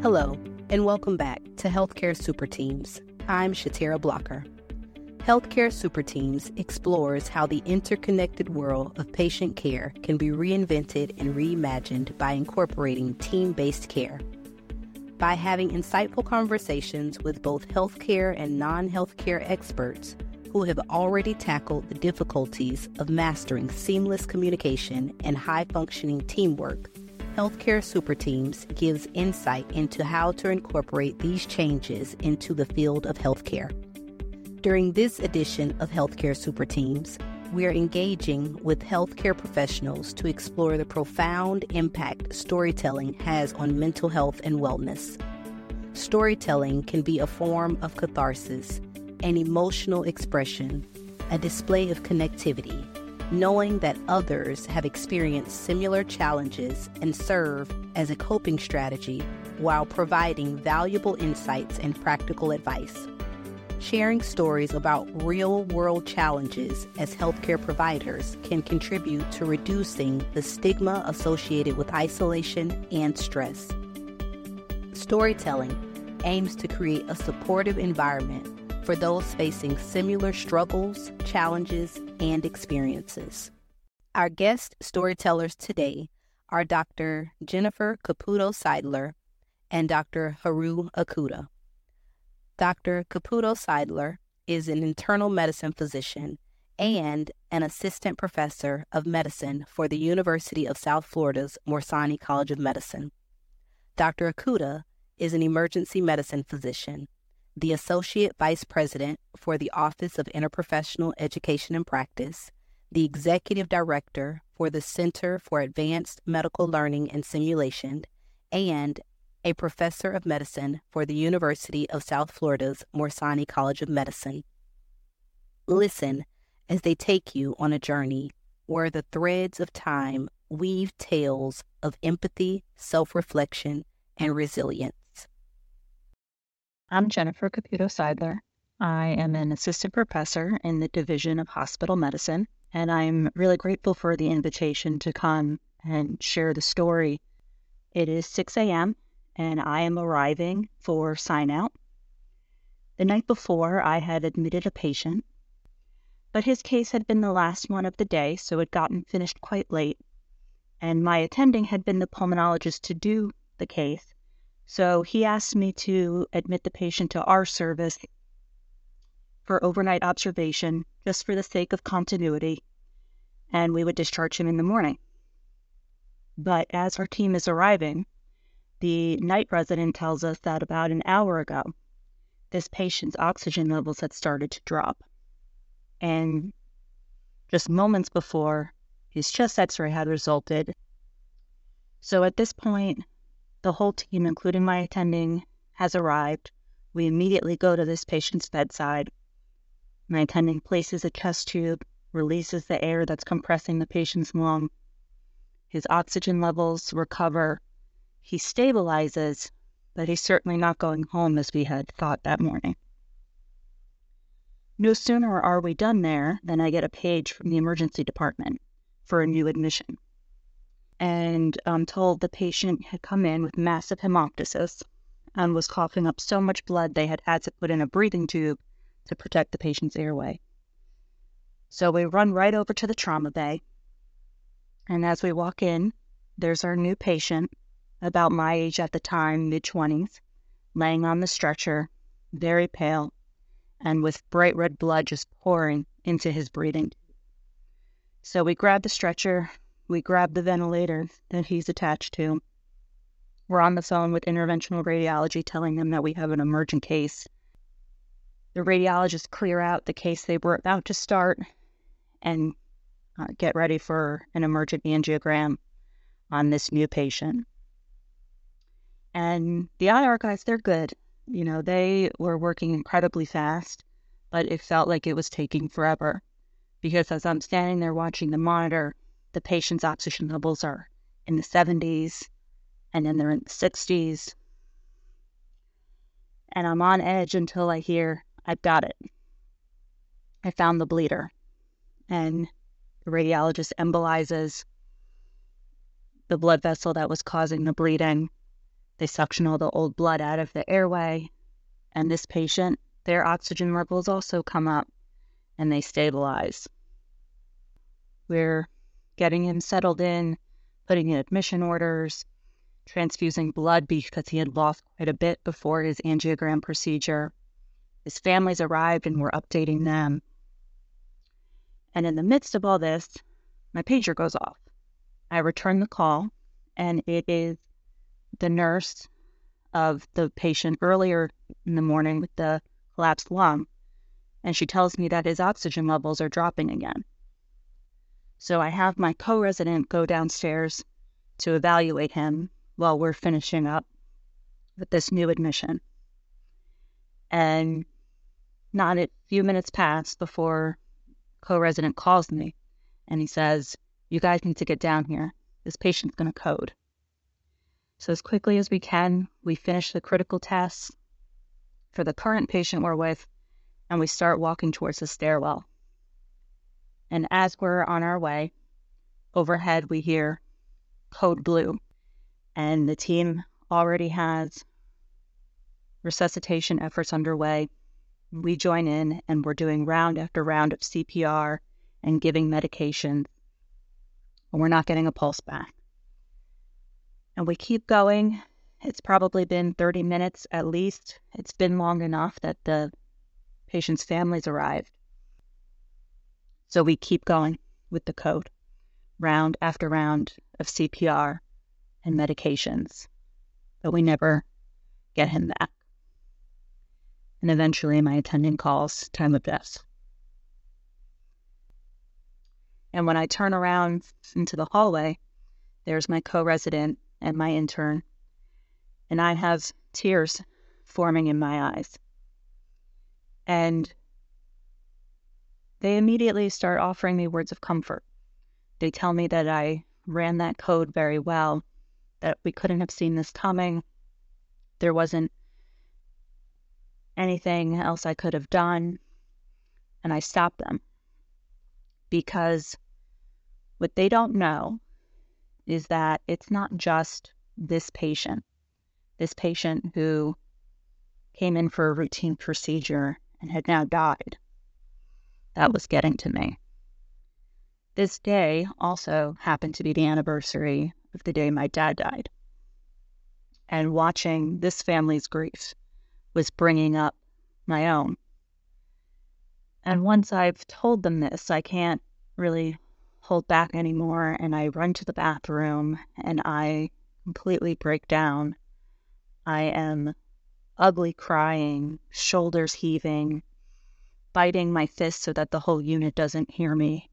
Hello, and welcome back to Healthcare Super Teams. I'm Shatera Blocker. Healthcare Super Teams explores how the interconnected world of patient care can be reinvented and reimagined by incorporating team-based care. By having insightful conversations with both healthcare and non-healthcare experts who have already tackled the difficulties of mastering seamless communication and high-functioning teamwork, Healthcare Super Teams gives insight into how to incorporate these changes into the field of healthcare. During this edition of Healthcare Super Teams, we are engaging with healthcare professionals to explore the profound impact storytelling has on mental health and wellness. Storytelling can be a form of catharsis, an emotional expression, a display of connectivity, knowing that others have experienced similar challenges and serve as a coping strategy while providing valuable insights and practical advice. Sharing stories about real-world challenges as healthcare providers can contribute to reducing the stigma associated with isolation and stress. Storytelling aims to create a supportive environment for those facing similar struggles, challenges, and experiences. Our guest storytellers today are Dr. Jennifer Caputo-Seidler and Dr. Haru Okuda. Dr. Caputo-Seidler is an internal medicine physician and an assistant professor of medicine for the University of South Florida's Morsani College of Medicine. Dr. Okuda is an emergency medicine physician, the Associate Vice President for the Office of Interprofessional Education and Practice, the Executive Director for the Center for Advanced Medical Learning and Simulation, and a Professor of Medicine for the University of South Florida's Morsani College of Medicine. Listen as they take you on a journey where the threads of time weave tales of empathy, self-reflection, and resilience. I'm Jennifer Caputo-Seidler. I am an assistant professor in the Division of Hospital Medicine, and I'm really grateful for the invitation to come and share the story. It is 6 a.m., and I am arriving for sign-out. The night before, I had admitted a patient, but his case had been the last one of the day, so it gotten finished quite late, and my attending had been the pulmonologist to do the case. So he asked me to admit the patient to our service for overnight observation, just for the sake of continuity, and we would discharge him in the morning. But as our team is arriving, the night resident tells us that about an hour ago, this patient's oxygen levels had started to drop. And just moments before, his chest x-ray had resulted. So at this point, the whole team, including my attending, has arrived. We immediately go to this patient's bedside. My attending places a chest tube, releases the air that's compressing the patient's lung. His oxygen levels recover. He stabilizes, but he's certainly not going home as we had thought that morning. No sooner are we done there than I get a page from the emergency department for a new admission. And I'm told the patient had come in with massive hemoptysis and was coughing up so much blood they had to put in a breathing tube to protect the patient's airway. So we run right over to the trauma bay, and as we walk in, there's our new patient, about my age at the time, mid-20s, laying on the stretcher, very pale, and with bright red blood just pouring into his breathing. So we grab the stretcher, we grab the ventilator that he's attached to. We're on the phone with interventional radiology telling them that we have an emergent case. The radiologists clear out the case they were about to start and get ready for an emergent angiogram on this new patient. And the IR guys, they're good. You know, they were working incredibly fast, but it felt like it was taking forever. Because as I'm standing there watching the monitor, the patient's oxygen levels are in the 70s, and then they're in the 60s. And I'm on edge until I hear, I've got it. I found the bleeder. And the radiologist embolizes the blood vessel that was causing the bleeding. They suction all the old blood out of the airway, and this patient, their oxygen levels also come up, and they stabilize. We're getting him settled in, putting in admission orders, transfusing blood because he had lost quite a bit before his angiogram procedure. His family's arrived, and we're updating them. And in the midst of all this, my pager goes off. I return the call, and it is the nurse of the patient earlier in the morning with the collapsed lung, and she tells me that his oxygen levels are dropping again. So I have my co-resident go downstairs to evaluate him while we're finishing up with this new admission. And not a few minutes pass before co-resident calls me, and he says, "You guys need to get down here. This patient's going to code." So as quickly as we can, we finish the critical tests for the current patient we're with, and we start walking towards the stairwell. And as we're on our way, overhead we hear code blue, and the team already has resuscitation efforts underway. We join in, and we're doing round after round of CPR and giving medication, and we're not getting a pulse back. And we keep going. It's probably been 30 minutes at least. It's been long enough that the patient's family's arrived. So we keep going with the code, round after round of CPR and medications, but we never get him back. And eventually my attendant calls time of death. And when I turn around into the hallway, there's my co-resident and my intern, and I have tears forming in my eyes. And they immediately start offering me words of comfort. They tell me that I ran that code very well, that we couldn't have seen this coming. There wasn't anything else I could have done. And I stopped them because what they don't know is that it's not just this patient who came in for a routine procedure and had now died. That was getting to me. This day also happened to be the anniversary of the day my dad died. And watching this family's grief was bringing up my own. And once I've told them this, I can't really hold back anymore, and I run to the bathroom and I completely break down. I am ugly crying, shoulders heaving, biting my fist so that the whole unit doesn't hear me.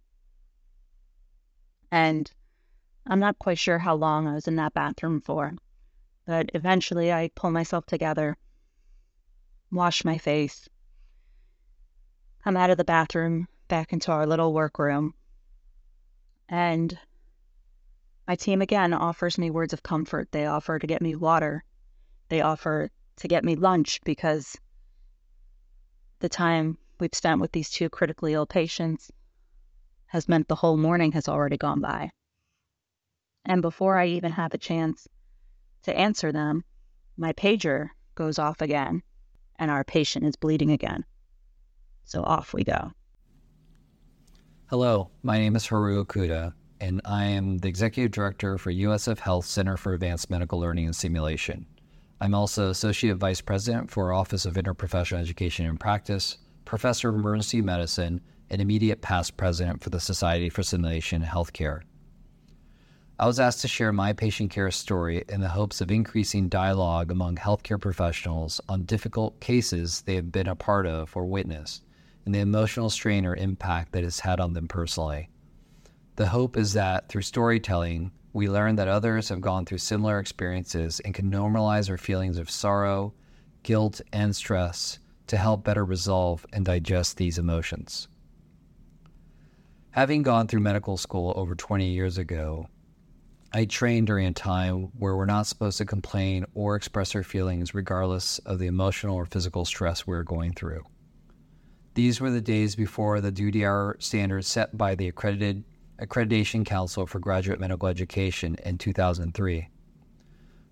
And I'm not quite sure how long I was in that bathroom for, but eventually I pull myself together, wash my face, come out of the bathroom, back into our little workroom, and my team again offers me words of comfort. They offer to get me water. They offer to get me lunch because the time we've spent with these two critically ill patients has meant the whole morning has already gone by. And before I even have a chance to answer them, my pager goes off again, and our patient is bleeding again. So off we go. Hello, my name is Haru Okuda, and I am the Executive Director for USF Health Center for Advanced Medical Learning and Simulation. I'm also Associate Vice President for Office of Interprofessional Education and Practice, Professor of Emergency Medicine, and immediate past President for the Society for Simulation Healthcare. I was asked to share my patient care story in the hopes of increasing dialogue among healthcare professionals on difficult cases they have been a part of or witnessed, and the emotional strain or impact that it's had on them personally. The hope is that through storytelling, we learn that others have gone through similar experiences and can normalize our feelings of sorrow, guilt, and stress to help better resolve and digest these emotions. Having gone through medical school over 20 years ago, I trained during a time where we're not supposed to complain or express our feelings regardless of the emotional or physical stress we're going through. These were the days before the duty hour standards set by the Accreditation Council for Graduate Medical Education in 2003.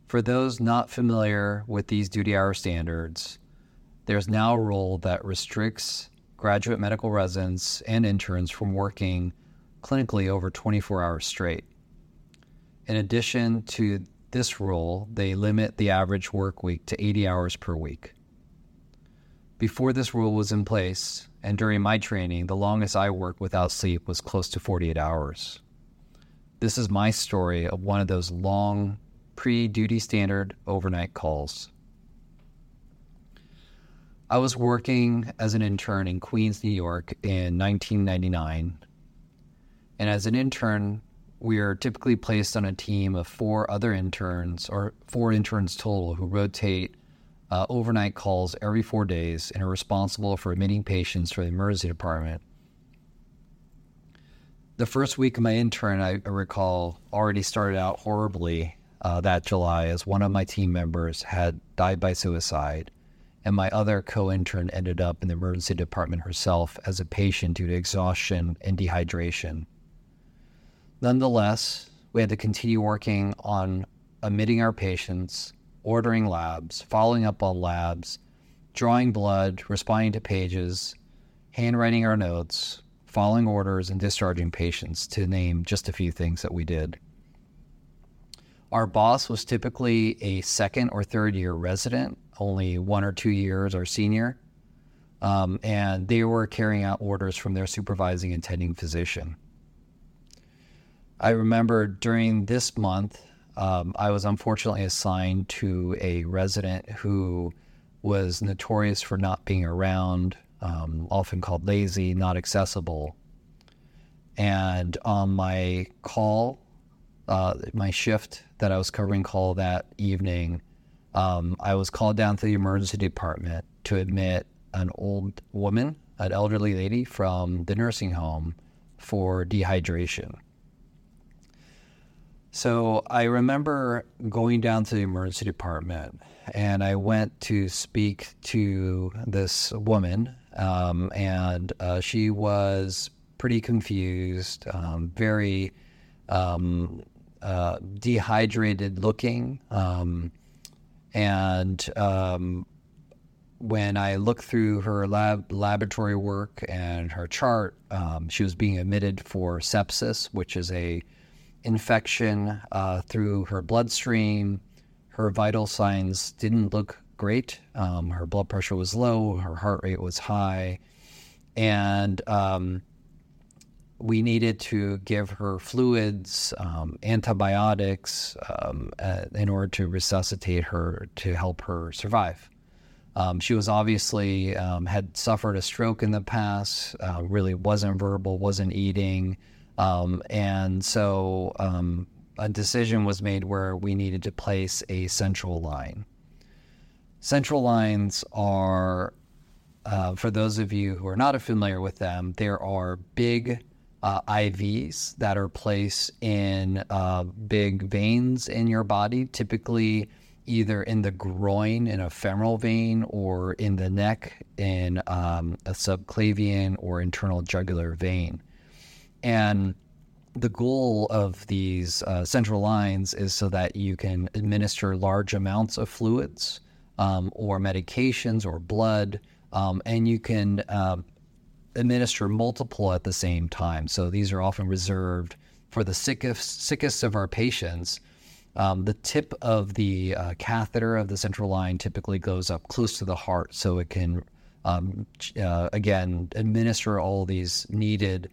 For those not familiar with these duty hour standards, there's now a rule that restricts graduate medical residents and interns from working clinically over 24 hours straight. In addition to this rule, they limit the average work week to 80 hours per week. Before this rule was in place, and during my training, the longest I worked without sleep was close to 48 hours. This is my story of one of those long pre-duty standard overnight calls. I was working as an intern in Queens, New York in 1999. And as an intern, we are typically placed on a team of 4 other interns, or 4 interns total, who rotate overnight calls every 4 days and are responsible for admitting patients for the emergency department. The first week of my intern, I recall, already started out horribly that July, as one of my team members had died by suicide, and my other co-intern ended up in the emergency department herself as a patient due to exhaustion and dehydration. Nonetheless, we had to continue working on admitting our patients, ordering labs, following up on labs, drawing blood, responding to pages, handwriting our notes, following orders, and discharging patients, to name just a few things that we did. Our boss was typically a second or third year resident, only 1 or 2 years our senior, and they were carrying out orders from their supervising attending physician. I remember during this month, I was unfortunately assigned to a resident who was notorious for not being around, often called lazy, not accessible. And on my call, my shift that I was covering call that evening, I was called down to the emergency department to admit an old woman, an elderly lady from the nursing home for dehydration. So I remember going down to the emergency department, and I went to speak to this woman, and she was pretty confused, very dehydrated looking, and when I looked through her laboratory work and her chart, she was being admitted for sepsis, which is a infection through her bloodstream. Her vital signs didn't look great. Her blood pressure was low, her heart rate was high, and we needed to give her fluids, antibiotics, in order to resuscitate her, to help her survive. She was obviously had suffered a stroke in the past, really wasn't verbal, wasn't eating, and so a decision was made where we needed to place a central line. Central lines are, for those of you who are not familiar with them, there are big IVs that are placed in big veins in your body, typically either in the groin in a femoral vein, or in the neck in a subclavian or internal jugular vein. And the goal of these central lines is so that you can administer large amounts of fluids or medications or blood, and you can administer multiple at the same time. So these are often reserved for the sickest of our patients. The tip of the catheter of the central line typically goes up close to the heart, so it can, again, administer all these needed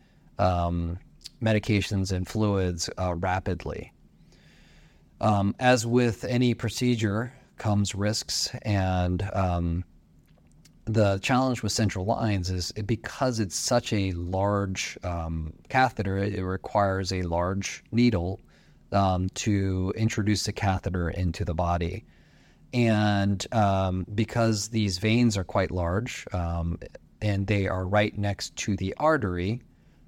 medications and fluids rapidly. As with any procedure comes risks, and the challenge with central lines is because it's such a large catheter, it requires a large needle to introduce the catheter into the body. And because these veins are quite large and they are right next to the artery,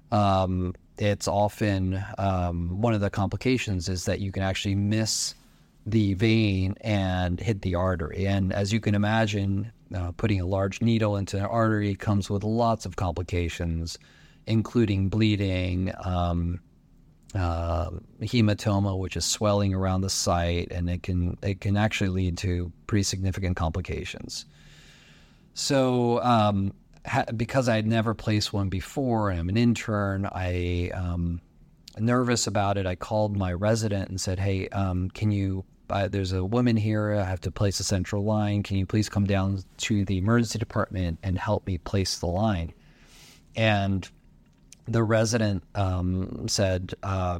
it's often one of the complications is that you can actually miss the vein and hit the artery. And as you can imagine, putting a large needle into an artery comes with lots of complications, including bleeding, hematoma, which is swelling around the site, and it can actually lead to pretty significant complications. So because I had never placed one before, and I'm an intern, I nervous about it. I called my resident and said, "Hey, can you? There's a woman here. I have to place a central line. Can you please come down to the emergency department and help me place the line?" And the resident said,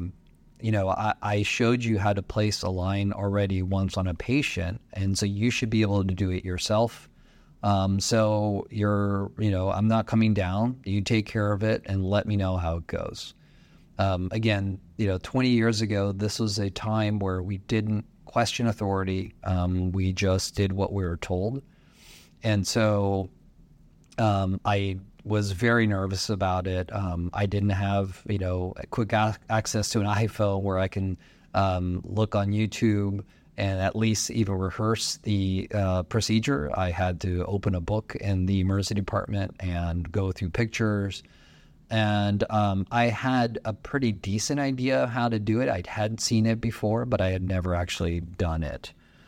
I showed you how to place a line already once on a patient, and so you should be able to do it yourself. So I'm not coming down. You take care of it and let me know how it goes. Again, 20 years ago, this was a time where we didn't question authority. We just did what we were told. And so I was very nervous about it. I didn't have, quick access to an iPhone where I can look on YouTube and at least even rehearse the procedure. I had to open a book in the emergency department and go through pictures. And I had a pretty decent idea of how to do it. I had seen it before, but I had never actually done it.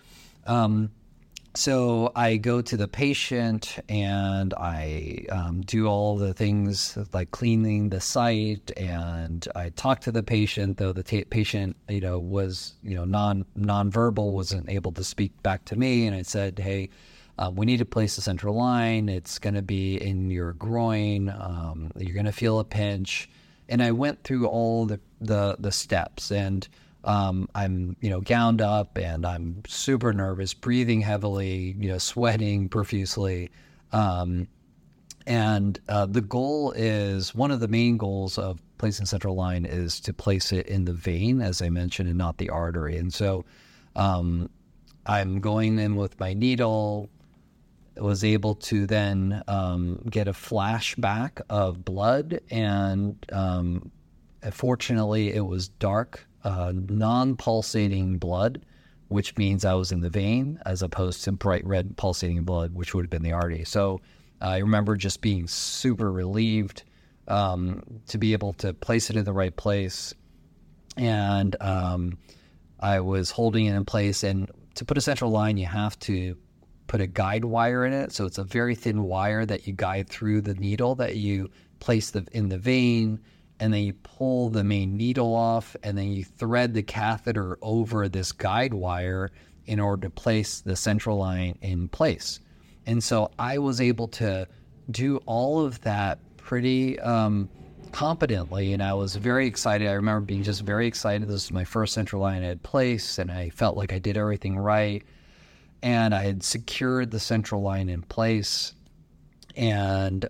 So I go to the patient and I do all the things like cleaning the site, and I talk to the patient, though the patient, was, nonverbal, wasn't able to speak back to me. And I said, "Hey, we need to place a central line. It's going to be in your groin. You're going to feel a pinch." And I went through all the steps, and I'm, gowned up, and I'm super nervous, breathing heavily, sweating profusely. And the goal is, one of the main goals of placing central line is to place it in the vein, as I mentioned, and not the artery. And so I'm going in with my needle, was able to then get a flashback of blood, and fortunately it was dark, non-pulsating blood, which means I was in the vein, as opposed to bright red pulsating blood, which would have been the artery. So I remember just being super relieved to be able to place it in the right place. And I was holding it in place. And to put a central line, you have to put a guide wire in it. So it's a very thin wire that you guide through the needle that you place in the vein, and then you pull the main needle off, and then you thread the catheter over this guide wire in order to place the central line in place. And so I was able to do all of that pretty competently, and I was very excited. I remember being just very excited. This was my first central line I had placed, and I felt like I did everything right. And I had secured the central line in place. And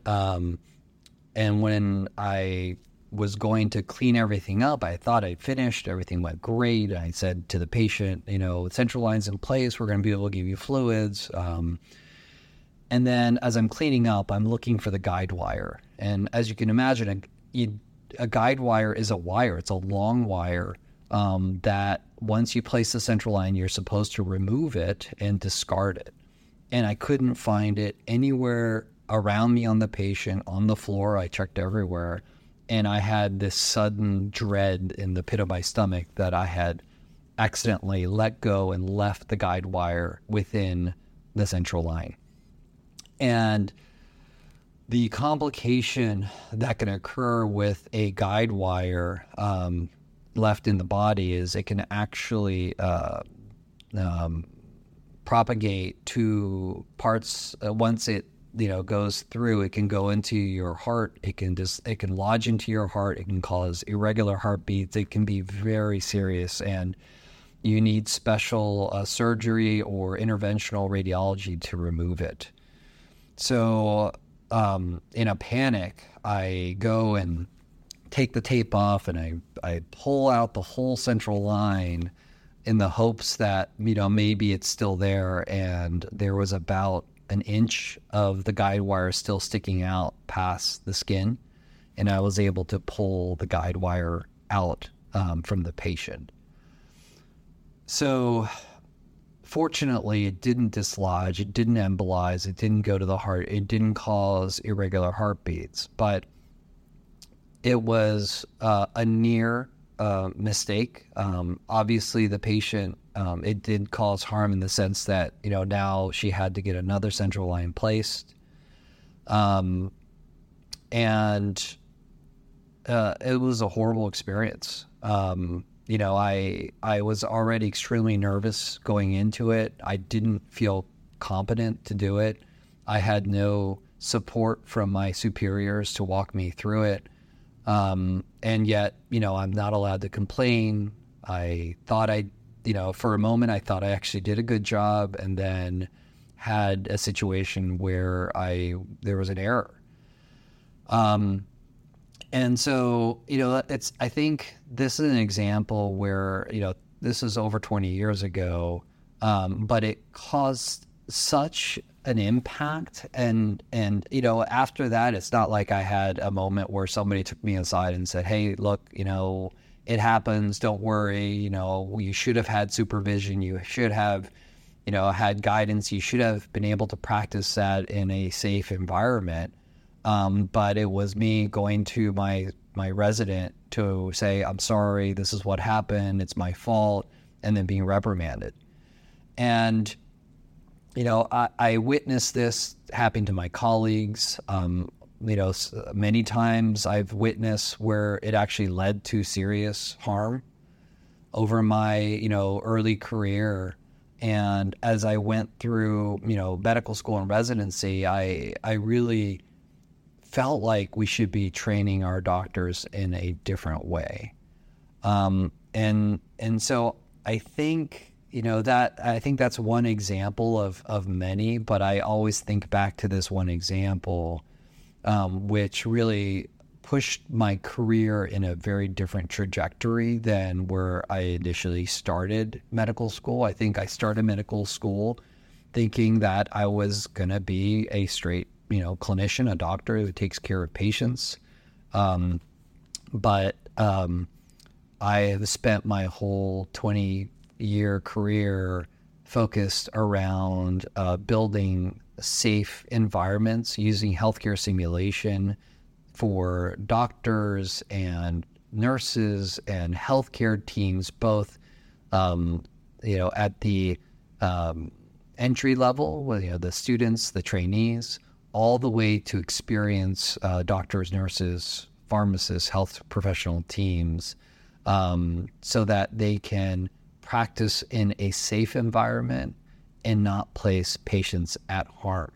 when I was going to clean everything up, I thought I'd finished. Everything went great. I said to the patient, central line's in place. We're going to be able to give you fluids. And then as I'm cleaning up, I'm looking for the guide wire. And as you can imagine, a guide wire is a wire. It's a long wire that once you place the central line, you're supposed to remove it and discard it. And I couldn't find it anywhere around me on the patient, on the floor. I checked everywhere. And I had this sudden dread in the pit of my stomach that I had accidentally let go and left the guide wire within the central line. And the complication that can occur with a guide wire left in the body is it can actually propagate to parts once it goes through. It can go into your heart. It can lodge into your heart. It can cause irregular heartbeats. It can be very serious, and you need special surgery or interventional radiology to remove it. So in a panic, I go and take the tape off, and I pull out the whole central line in the hopes that maybe it's still there. And there was about an inch of the guide wire still sticking out past the skin, and I was able to pull the guide wire out from the patient. So fortunately, it didn't dislodge, it didn't embolize, it didn't go to the heart, it didn't cause irregular heartbeats, but it was a near mistake. Obviously, the patient, it did cause harm in the sense that, now she had to get another central line placed. And it was a horrible experience. I was already extremely nervous going into it. I didn't feel competent to do it. I had no support from my superiors to walk me through it. And yet, I'm not allowed to complain. I thought for a moment, I thought I actually did a good job, and then had a situation where there was an error. And so, I think this is an example where, this is over 20 years ago, but it caused such an impact. And after that, it's not like I had a moment where somebody took me aside and said, hey, look, it happens, don't worry, you should have had supervision, you should have, had guidance, you should have been able to practice that in a safe environment. But it was me going to my resident to say, I'm sorry, this is what happened, it's my fault, and then being reprimanded. And, I witnessed this happen to my colleagues. Many times I've witnessed where it actually led to serious harm over my, early career. And as I went through, medical school and residency, I really felt like we should be training our doctors in a different way. And so I think, I think that's one example of many, but I always think back to this one example, which really pushed my career in a very different trajectory than where I initially started medical school. I think I started medical school thinking that I was going to be a straight, clinician, a doctor who takes care of patients. But I have spent my whole 20-year career focused around building safe environments using healthcare simulation for doctors and nurses and healthcare teams, both, at the entry level, the students, the trainees, all the way to experienced doctors, nurses, pharmacists, health professional teams, so that they can practice in a safe environment and not place patients at harm.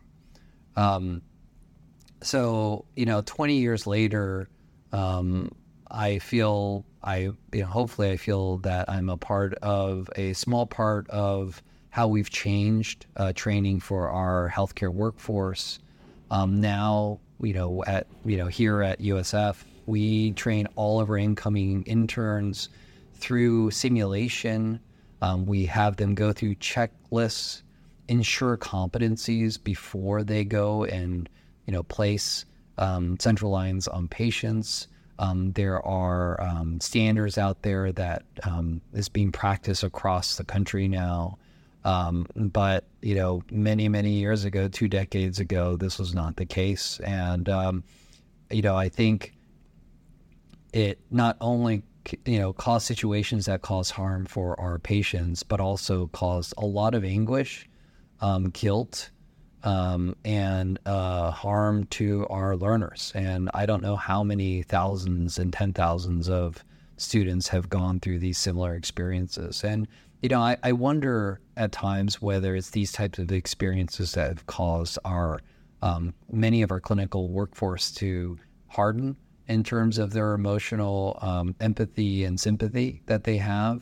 So, 20 years later, I feel, hopefully I feel that I'm a small part of how we've changed training for our healthcare workforce. Now, here at USF, we train all of our incoming interns through simulation. We have them go through checklists, ensure competencies before they go and, place central lines on patients. There are standards out there that is being practiced across the country now. But, many, many years ago, 2 decades ago, this was not the case. And, I think it not only, caused situations that cause harm for our patients, but also caused a lot of anguish, guilt, and harm to our learners. And I don't know how many thousands and 10,000s of students have gone through these similar experiences. And, I wonder at times whether it's these types of experiences that have caused our many of our clinical workforce to harden in terms of their emotional empathy and sympathy that they have.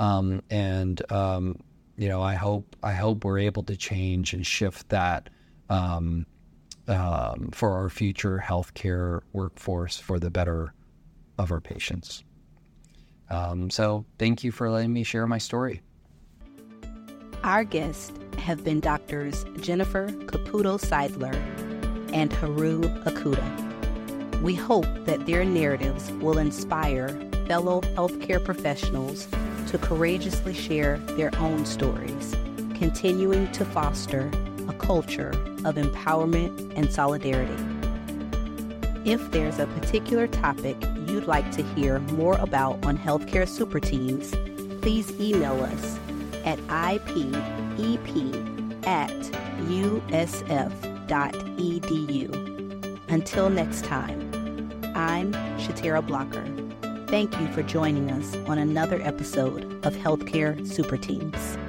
I hope we're able to change and shift that for our future healthcare workforce for the better of our patients. So thank you for letting me share my story. Our guests have been doctors Jennifer Caputo-Seidler and Haru Okuda. We hope that their narratives will inspire fellow healthcare professionals to courageously share their own stories, continuing to foster a culture of empowerment and solidarity. If there's a particular topic you'd you'd like to hear more about on Healthcare Super Teams, please email us at ipep@usf.edu. Until next time, I'm Shatera Blocker. Thank you for joining us on another episode of Healthcare Super Teams.